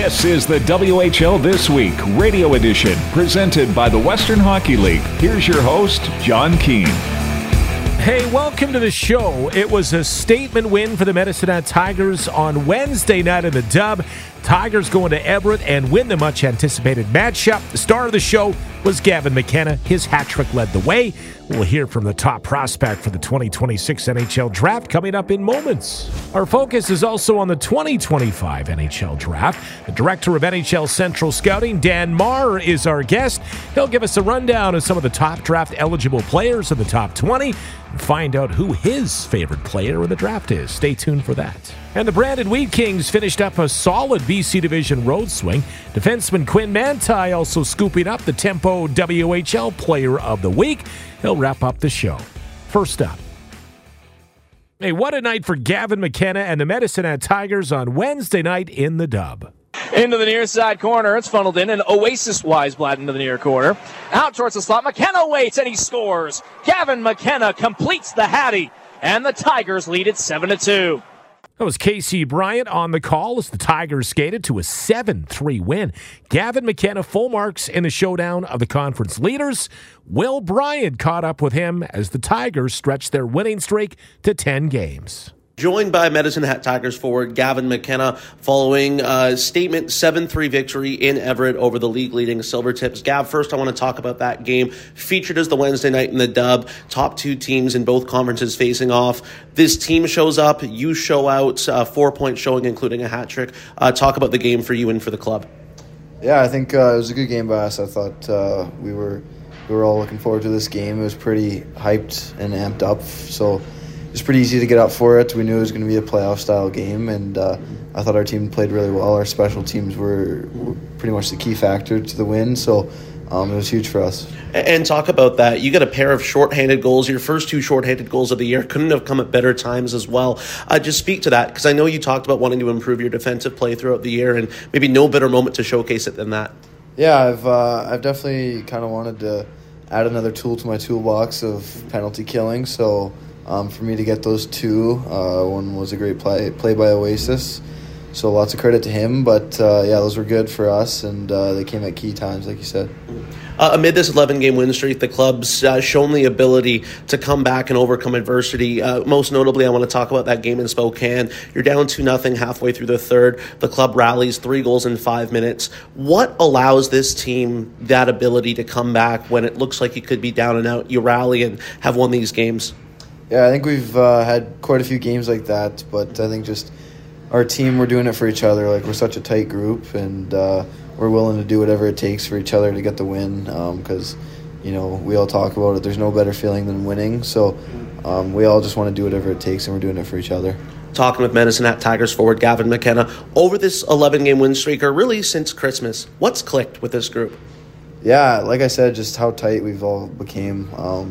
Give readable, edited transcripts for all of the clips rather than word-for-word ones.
This is the WHL This Week radio edition presented by the Western Hockey League. Here's your host, John Keane. Hey, welcome to the show. It was a statement win for the Medicine Hat Tigers on Wednesday night in the Dub. Tigers going to Everett and win the much-anticipated matchup. The star of the show was Gavin McKenna. His hat trick led the way. We'll hear from the top prospect for the 2026 NHL Draft coming up in moments. Our focus is also on the 2025 NHL Draft. The director of NHL Central Scouting, Dan Marr, is our guest. He'll give us a rundown of some of the top draft-eligible players in the top 20 and find out who his favorite player in the draft is. Stay tuned for that. And the Brandon Wheat Kings finished up a solid BC Division road swing. Defenseman Quinn Manti also scooping up the Tempo WHL Player of the Week. He'll wrap up the show. First up. Hey, what a night for Gavin McKenna and the Medicine Hat Tigers on Wednesday night in the Dub. Into the near side corner. It's funneled in, and Oasis Weisblatt into the near corner. Out towards the slot. McKenna waits, and he scores. Gavin McKenna completes the Hattie, and the Tigers lead it 7-2. That was Casey Bryant on the call as the Tigers skated to a 7-3 win. Gavin McKenna full marks in the showdown of the conference leaders. Will Bryant caught up with him as the Tigers stretched their winning streak to 10 games. Joined by Medicine Hat Tigers forward Gavin McKenna following a statement 7-3 victory in Everett over the league-leading Silvertips. Gav, first I want to talk about that game. Featured as the Wednesday night in the Dub. Top two teams in both conferences facing off. This team shows up. You show out. 4-point showing, including a hat trick. Talk about the game for you and for the club. Yeah, I think it was a good game by us. I thought we were all looking forward to this game. It was pretty hyped and amped up, so it was pretty easy to get up for it. We knew it was going to be a playoff-style game, and I thought our team played really well. Our special teams were pretty much the key factor to the win, so it was huge for us. And talk about that. You got a pair of shorthanded goals. Your first two shorthanded goals of the year couldn't have come at better times as well. Just speak to that, because I know you talked about wanting to improve your defensive play throughout the year, and maybe no better moment to showcase it than that. Yeah, I've definitely kind of wanted to add another tool to my toolbox of penalty killing, so for me to get those two, one was a great play by Oasis, so lots of credit to him. But those were good for us, and they came at key times, like you said. Amid this 11-game win streak, the club's shown the ability to come back and overcome adversity. Most notably, I want to talk about that game in Spokane. You're down 2-0 halfway through the third. The club rallies 3 goals in 5 minutes. What allows this team that ability to come back when it looks like you could be down and out? You rally and have won these games. Yeah, I think we've had quite a few games like that, but I think just our team, we're doing it for each other. Like, we're such a tight group, and we're willing to do whatever it takes for each other to get the win, because, we all talk about it. There's no better feeling than winning, so we all just want to do whatever it takes, and we're doing it for each other. Talking with Medicine Hat Tigers forward Gavin McKenna over this 11-game win streak, or really since Christmas. What's clicked with this group? Yeah, like I said, just how tight we've all became.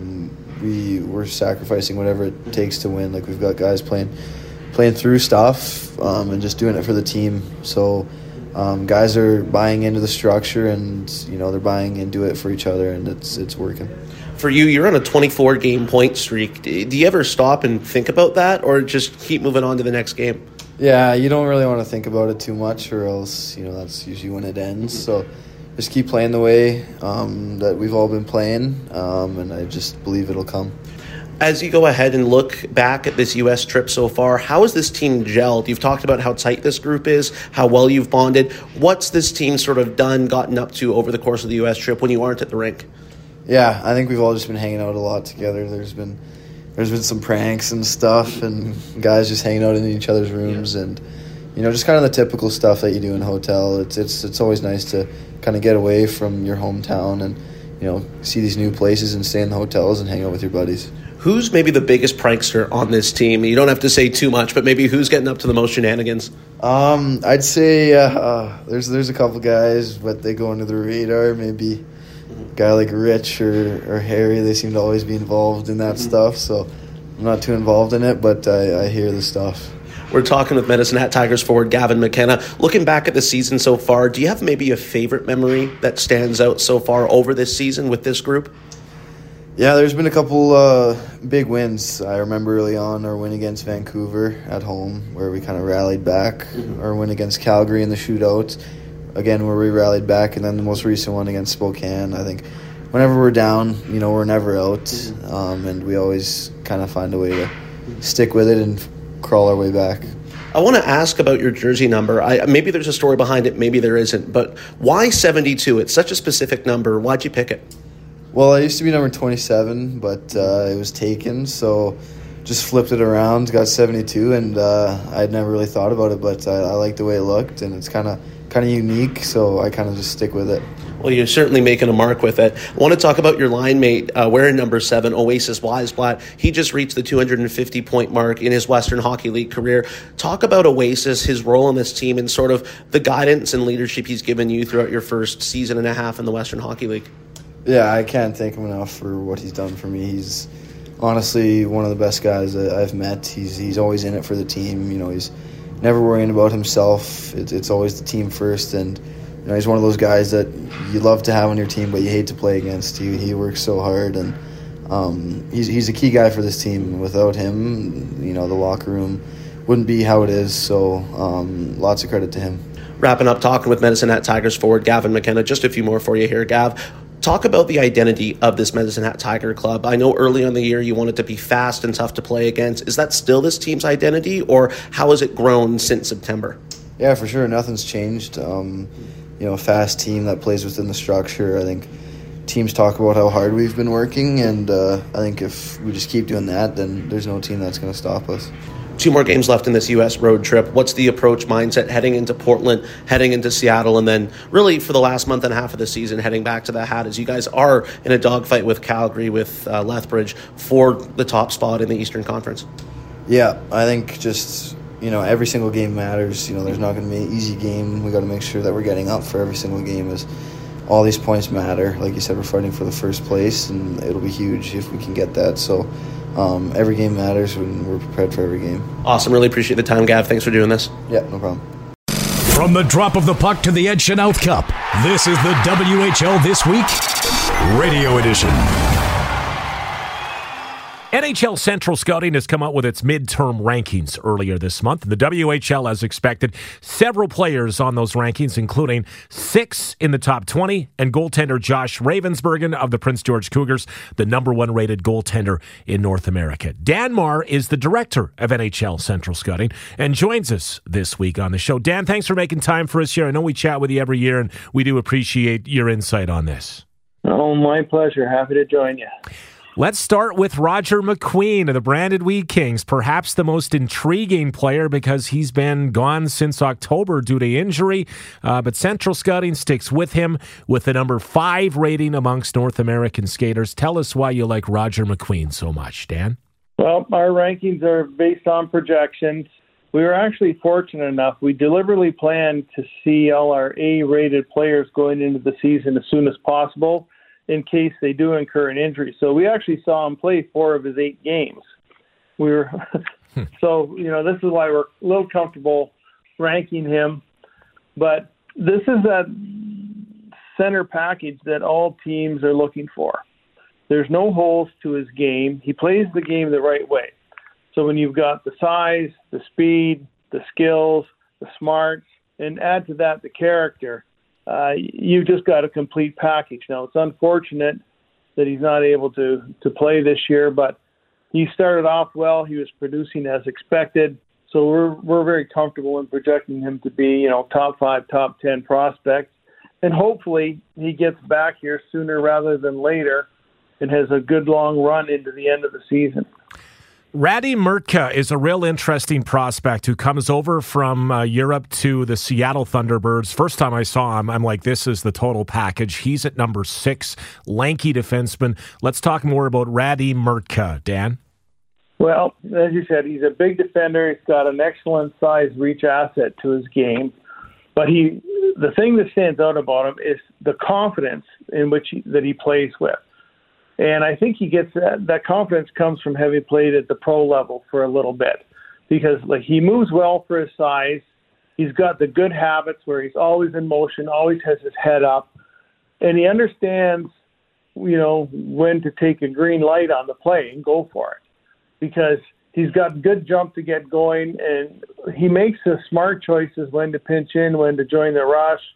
We're sacrificing whatever it takes to win. Like, we've got guys playing through stuff and just doing it for the team. So guys are buying into the structure, and they're buying into it for each other, and it's working. For you, you're on a 24-game point streak. Do you ever stop and think about that, or just keep moving on to the next game? Yeah, you don't really want to think about it too much, or else that's usually when it ends. So just keep playing the way that we've all been playing, and I just believe it'll come. As you go ahead and look back at this U.S. trip so far, how has this team gelled? You've talked about how tight this group is, how well you've bonded. What's this team sort of gotten up to over the course of the U.S. trip when you aren't at the rink? Yeah, I think we've all just been hanging out a lot together. There's been some pranks and stuff, and guys just hanging out in each other's rooms, and just kind of the typical stuff that you do in a hotel. It's always nice to kind of get away from your hometown and see these new places and stay in the hotels and hang out with your buddies. Who's maybe the biggest prankster on this team? You don't have to say too much, but maybe who's getting up to the most shenanigans? I'd say there's a couple guys, but they go under the radar. Maybe a guy like Rich or Harry, they seem to always be involved in that stuff. So I'm not too involved in it, but I hear the stuff. We're talking with Medicine Hat Tigers forward Gavin McKenna. Looking back at the season so far, do you have maybe a favorite memory that stands out so far over this season with this group? Yeah, there's been a couple big wins. I remember early on our win against Vancouver at home, where we kind of rallied back. Our win against Calgary in the shootout. again, where we rallied back, and then the most recent one against Spokane. I think whenever we're down, we're never out, and we always kind of find a way to stick with it and crawl our way back. I want to ask about your jersey number. Maybe there's a story behind it, maybe there isn't, but why 72? It's such a specific number. Why'd you pick it? Well, I used to be number 27, but it was taken, so just flipped it around, got 72, and I'd never really thought about it, but I liked the way it looked, and it's kind of unique, so I kind of just stick with it. Well, you're certainly making a mark with it. I want to talk about your line mate wearing number 7, Oasis Weisblatt. He just reached the 250-point mark in his Western Hockey League career. Talk about Oasis, his role in this team, and sort of the guidance and leadership he's given you throughout your first season and a half in the Western Hockey League. Yeah, I can't thank him enough for what he's done for me. He's honestly one of the best guys that I've met. He's always in it for the team. He's never worrying about himself. It's always the team first, and he's one of those guys that you love to have on your team, but you hate to play against. He works so hard, and he's a key guy for this team. Without him, the locker room wouldn't be how it is. So lots of credit to him. Wrapping up talking with Medicine Hat Tigers forward Gavin McKenna. Just a few more for you here, Gav. Talk about the identity of this Medicine Hat Tiger club. I know early in the year you wanted to be fast and tough to play against. Is that still this team's identity, or how has it grown since September? Yeah, for sure. Nothing's changed. A fast team that plays within the structure. I think teams talk about how hard we've been working, and I think if we just keep doing that, then there's no team that's going to stop us. 2 more games left in this U.S. road trip. What's the approach mindset heading into Portland, heading into Seattle, and then really for the last month and a half of the season heading back to the Hat, as you guys are in a dogfight with Calgary, with Lethbridge for the top spot in the Eastern Conference? Yeah, I think just every single game matters. There's not going to be an easy game. We got to make sure that we're getting up for every single game, as all these points matter. Like you said, we're fighting for the first place, and it'll be huge if we can get that. So every game matters, and we're prepared for every game. Awesome. Really appreciate the time, Gav. Thanks for doing this. Yeah, no problem. From the drop of the puck to the Ed Chanel Cup, this is the WHL This Week Radio Edition. NHL Central Scouting has come out with its midterm rankings earlier this month. The WHL, as expected, several players on those rankings, including 6 in the top 20, and goaltender Josh Ravensbergen of the Prince George Cougars, the number 1 rated goaltender in North America. Dan Marr is the director of NHL Central Scouting and joins us this week on the show. Dan, thanks for making time for us here. I know we chat with you every year, and we do appreciate your insight on this. Oh, my pleasure. Happy to join you. Let's start with Roger McQueen of the Brandon Wheat Kings, perhaps the most intriguing player because he's been gone since October due to injury, but Central Scouting sticks with him with the number 5 rating amongst North American skaters. Tell us why you like Roger McQueen so much, Dan. Well, our rankings are based on projections. We were actually fortunate enough. We deliberately planned to see all our A-rated players going into the season as soon as possible, in case they do incur an injury. So we actually saw him play 4 of his 8 games. We were so, this is why we're a little comfortable ranking him. But this is that center package that all teams are looking for. There's no holes to his game. He plays the game the right way. So when you've got the size, the speed, the skills, the smarts, and add to that the character, you've just got a complete package. Now, it's unfortunate that he's not able to play this year, but he started off well. He was producing as expected. So we're very comfortable in projecting him to be, top 5, top 10 prospect. And hopefully he gets back here sooner rather than later and has a good long run into the end of the season. Radi Murtka is a real interesting prospect who comes over from Europe to the Seattle Thunderbirds. First time I saw him, I'm like, this is the total package. He's at number 6, lanky defenseman. Let's talk more about Radi Murtka, Dan. Well, as you said, he's a big defender. He's got an excellent size reach asset to his game. But the thing that stands out about him is the confidence in which that he plays with. And I think he gets that confidence comes from having played at the pro level for a little bit, because he moves well for his size. He's got the good habits where he's always in motion, always has his head up, and he understands, when to take a green light on the play and go for it, because he's got good jump to get going, and he makes the smart choices when to pinch in, when to join the rush,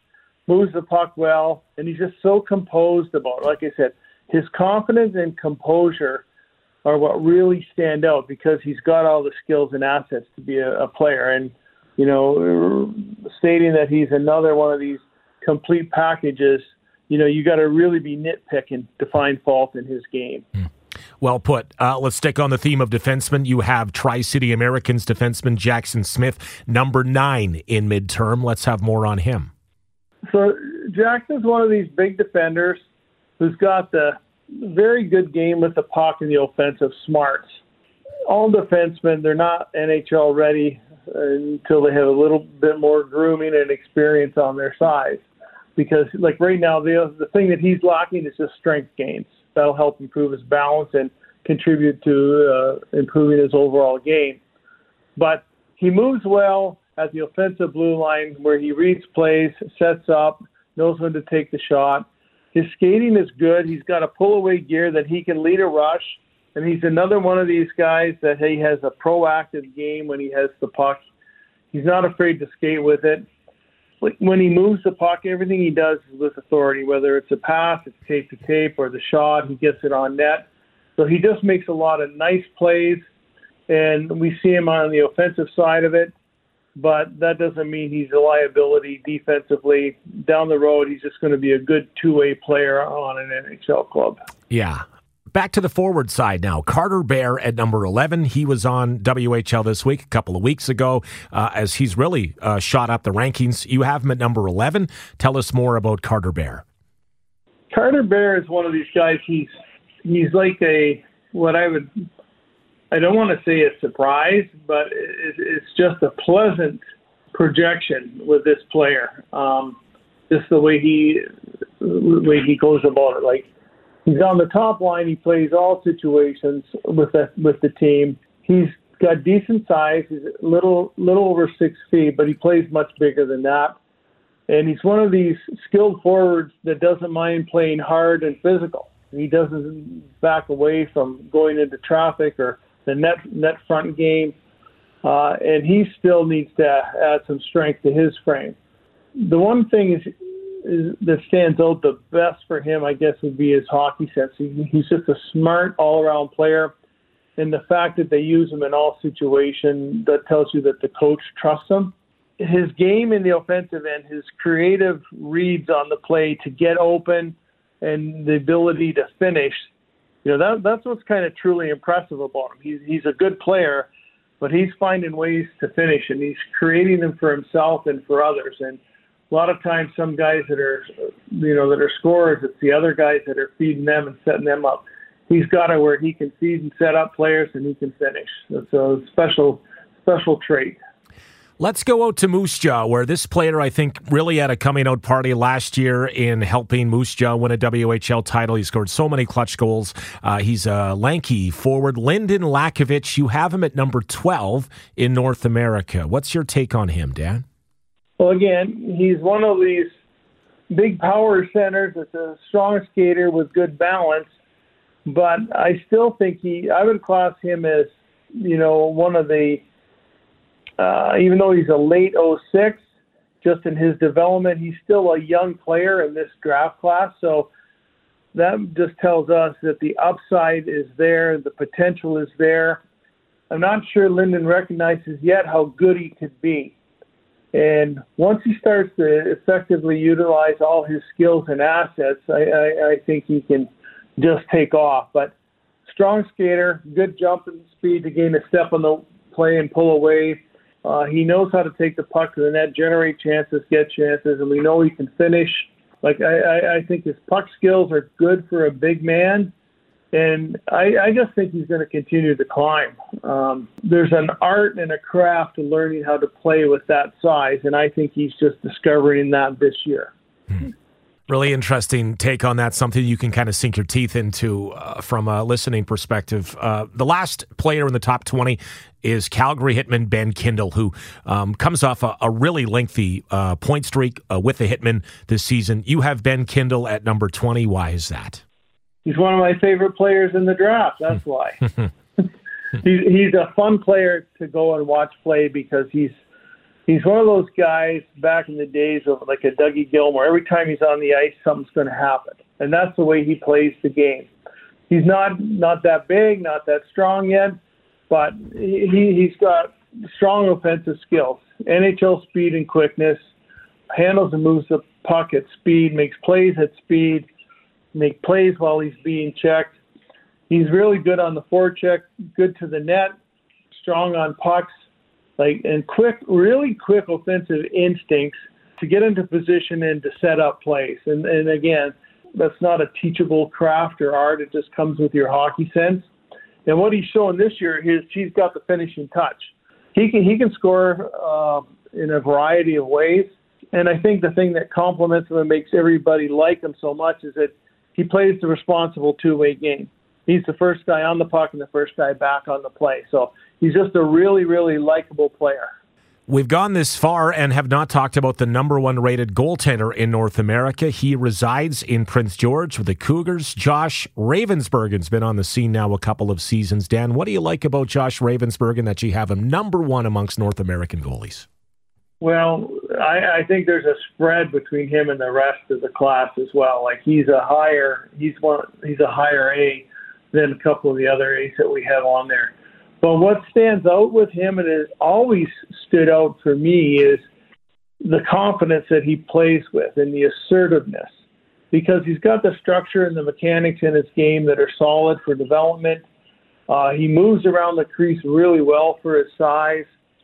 moves the puck well, and he's just so composed about it. Like I said, his confidence and composure are what really stand out because he's got all the skills and assets to be a player. And, you know, stating that he's another one of these complete packages, you know, you got to really be nitpicking to find fault in his game. Well put. Let's stick on the theme of defensemen. You have Tri-City Americans defenseman Jackson Smith, number 9 in midterm. Let's have more on him. So Jackson's one of these big defenders who's got the very good game with the puck and the offensive smarts. All defensemen, they're not NHL ready until they have a little bit more grooming and experience on their size. Because, like right now, the thing that he's lacking is just strength gains. That'll help improve his balance and contribute to improving his overall game. But he moves well at the offensive blue line where he reads plays, sets up, knows when to take the shot. His skating is good. He's got a pull-away gear that he can lead a rush, and he's another one of these guys that he has a proactive game when he has the puck. He's not afraid to skate with it. When he moves the puck, everything he does is with authority, whether it's a pass, it's tape to tape, or the shot, he gets it on net. So he just makes a lot of nice plays, and we see him on the offensive side of it, but that doesn't mean he's a liability defensively. Down the road, he's just going to be a good two-way player on an NHL club. Yeah. Back to the forward side now. Carter Bear at number 11. He was on WHL this week, a couple of weeks ago, as he's really shot up the rankings. You have him at number 11. Tell us more about Carter Bear. Carter Bear is one of these guys. He's like I don't want to say a surprise, but it's just a pleasant projection with this player. Just the way he goes about it. Like, he's on the top line. He plays all situations with the team. He's got decent size. He's a little over 6 feet, but he plays much bigger than that. And he's one of these skilled forwards that doesn't mind playing hard and physical. He doesn't back away from going into traffic or the net front game. And he still needs to add some strength to his frame. The one thing is that stands out the best for him, I guess, would be his hockey sense. He's just a smart all-around player, and the fact that they use him in all situations, that tells you that the coach trusts him. His game in the offensive end, his creative reads on the play to get open and the ability to finish, you know, that's what's kind of truly impressive about him. He's a good player, but he's finding ways to finish, and he's creating them for himself and for others. And a lot of times some guys that are scorers, it's the other guys that are feeding them and setting them up. He's got it where he can feed and set up players and he can finish. That's a special trait. Let's go out to Moose Jaw, where this player, I think, really had a coming-out party last year in helping Moose Jaw win a WHL title. He scored so many clutch goals. He's a lanky forward. Lyndon Lakovich, you have him at number 12 in North America. What's your take on him, Dan? Well, again, he's one of these big power centers. It's a strong skater with good balance. But I still think I would class him as, one of the, even though he's a late 06, just in his development, he's still a young player in this draft class. So that just tells us that the upside is there, the potential is there. I'm not sure Lyndon recognizes yet how good he could be. And once he starts to effectively utilize all his skills and assets, I think he can just take off. But strong skater, good jumping speed to gain a step on the play and pull away. He knows how to take the puck to the net, generate chances, get chances, and we know he can finish. Like I think his puck skills are good for a big man, and I just think he's going to continue to climb. There's an art and a craft to learning how to play with that size, and I think he's just discovering that this year. Really interesting take on that, something you can kind of sink your teeth into from a listening perspective. The last player in the top 20 is Calgary Hitman Ben Kindle, who comes off a really lengthy point streak with the Hitmen this season. You have Ben Kindle at number 20. Why is that? He's one of my favorite players in the draft. That's why. He's a fun player to go and watch play because he's He's one of those guys back in the days of like a Dougie Gilmour. Every time he's on the ice, something's going to happen. And that's the way he plays the game. He's not that big, not that strong yet, but he's got strong offensive skills, NHL speed and quickness, handles and moves the puck at speed, makes plays at speed, make plays while he's being checked. He's really good on the forecheck, good to the net, strong on pucks, and really quick offensive instincts to get into position and to set up plays. And again, that's not a teachable craft or art. It just comes with your hockey sense. And what he's showing this year is he's got the finishing touch. He can score in a variety of ways. And I think the thing that complements him and makes everybody like him so much is that he plays the responsible two-way game. He's the first guy on the puck and the first guy back on the play. So he's just a really, really likable player. We've gone this far and have not talked about the number one rated goaltender in North America. He resides in Prince George with the Cougars. Josh Ravensbergen's been on the scene now a couple of seasons. Dan, what do you like about Josh Ravensbergen that you have him number one amongst North American goalies? Well, I think there's a spread between him and the rest of the class as well. Like he's a higher A than a couple of the other A's that we have on there. But what stands out with him, and has always stood out for me, is the confidence that he plays with and the assertiveness. Because he's got the structure and the mechanics in his game that are solid for development. He moves around the crease really well for his size,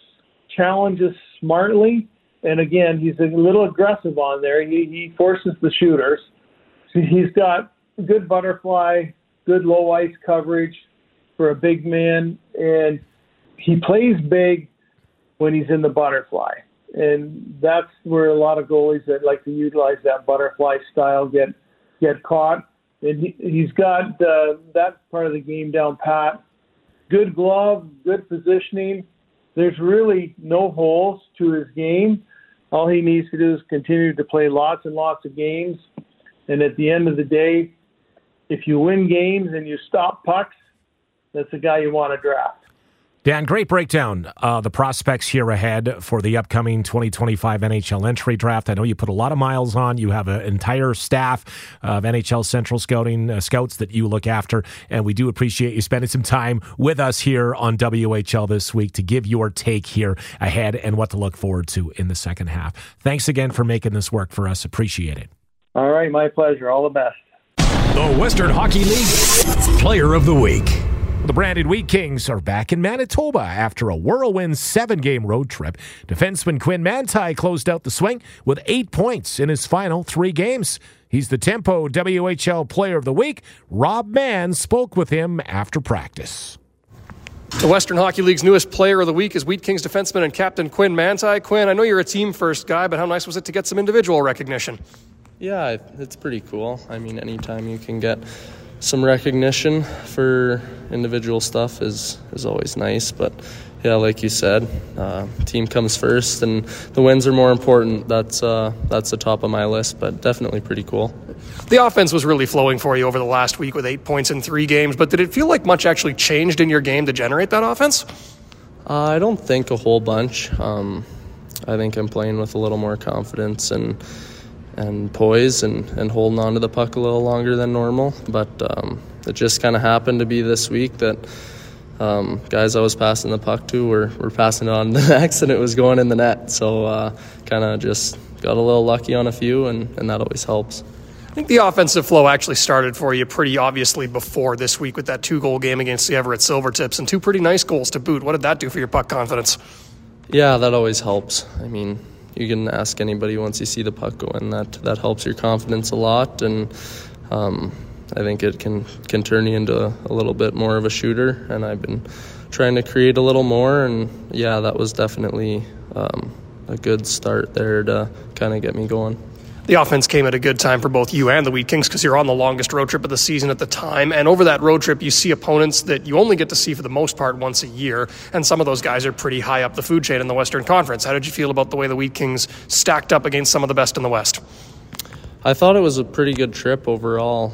challenges smartly, and again, he's a little aggressive on there. He forces the shooters. So he's got good butterfly, good low ice coverage for a big man, and he plays big when he's in the butterfly. And that's where a lot of goalies that like to utilize that butterfly style get caught. And he's got that part of the game down pat. Good glove, good positioning. There's really no holes to his game. All he needs to do is continue to play lots and lots of games. And at the end of the day, if you win games and you stop pucks, that's the guy you want to draft. Dan, great breakdown. The prospects here ahead for the upcoming 2025 NHL entry draft. I know you put a lot of miles on. You have an entire staff of NHL Central Scouting scouts that you look after, and we do appreciate you spending some time with us here on WHL this week to give your take here ahead and what to look forward to in the second half. Thanks again for making this work for us. Appreciate it. All right, my pleasure. All the best. The Western Hockey League Player of the Week. The Brandon Wheat Kings are back in Manitoba after a whirlwind 7-game road trip. Defenseman Quinn Manti closed out the swing with 8 points in his final 3 games. He's the Tempo WHL Player of the Week. Rob Mann spoke with him after practice. The Western Hockey League's newest Player of the Week is Wheat Kings defenseman and captain Quinn Manti. Quinn, I know you're a team-first guy, but how nice was it to get some individual recognition? Yeah, it's pretty cool. I mean, anytime you can get some recognition for individual stuff is always nice, but yeah, like you said, team comes first and the wins are more important. That's the top of my list, but definitely pretty cool. The offense was really flowing for you over the last week with 8 points in 3 games, but did it feel like much actually changed in your game to generate that offense? I don't think a whole bunch. I think I'm playing with a little more confidence and poise and holding on to the puck a little longer than normal. But it just kind of happened to be this week that guys I was passing the puck to were passing it on to the next, and it was going in the net. So kind of just got a little lucky on a few, and that always helps. I think the offensive flow actually started for you pretty obviously before this week with that 2-goal game against the Everett Silvertips and 2 pretty nice goals to boot. What did that do for your puck confidence? Yeah, that always helps. I mean, you can ask anybody once you see the puck go in. That helps your confidence a lot, and I think it can turn you into a little bit more of a shooter, and I've been trying to create a little more, and yeah, that was definitely a good start there to kind of get me going. The offense came at a good time for both you and the Wheat Kings because you're on the longest road trip of the season at the time. And over that road trip, you see opponents that you only get to see for the most part once a year. And some of those guys are pretty high up the food chain in the Western Conference. How did you feel about the way the Wheat Kings stacked up against some of the best in the West? I thought it was a pretty good trip overall.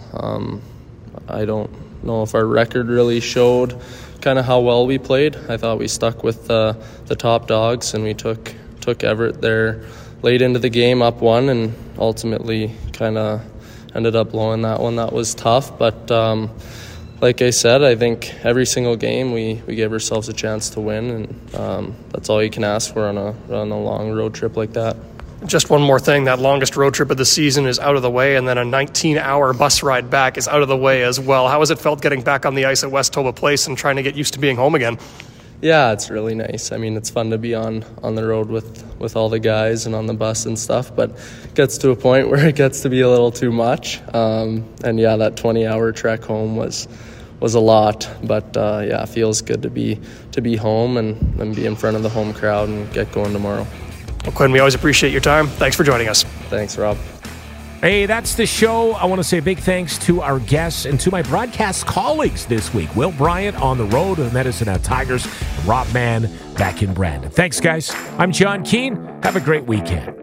I don't know if our record really showed kind of how well we played. I thought we stuck with the top dogs and we took took Everett there late into the game, up 1, and ultimately kind of ended up blowing that one. That was tough, but like I said, I think every single game we gave ourselves a chance to win, and that's all you can ask for on a long road trip like that. Just one more thing, that longest road trip of the season is out of the way, and then a 19-hour bus ride back is out of the way as well. How has it felt getting back on the ice at West Toba Place and trying to get used to being home again? Yeah, it's really nice. I mean, it's fun to be on the road with all the guys and on the bus and stuff, but it gets to a point where it gets to be a little too much. And yeah, that 20-hour trek home was a lot, but yeah, it feels good to be home and be in front of the home crowd and get going tomorrow. Well, Quinn, we always appreciate your time. Thanks for joining us. Thanks, Rob. Hey, that's the show. I want to say a big thanks to our guests and to my broadcast colleagues this week. Will Bryant on the road to the Medicine Hat Tigers, and Rob Mann back in Brandon. Thanks, guys. I'm John Keane. Have a great weekend.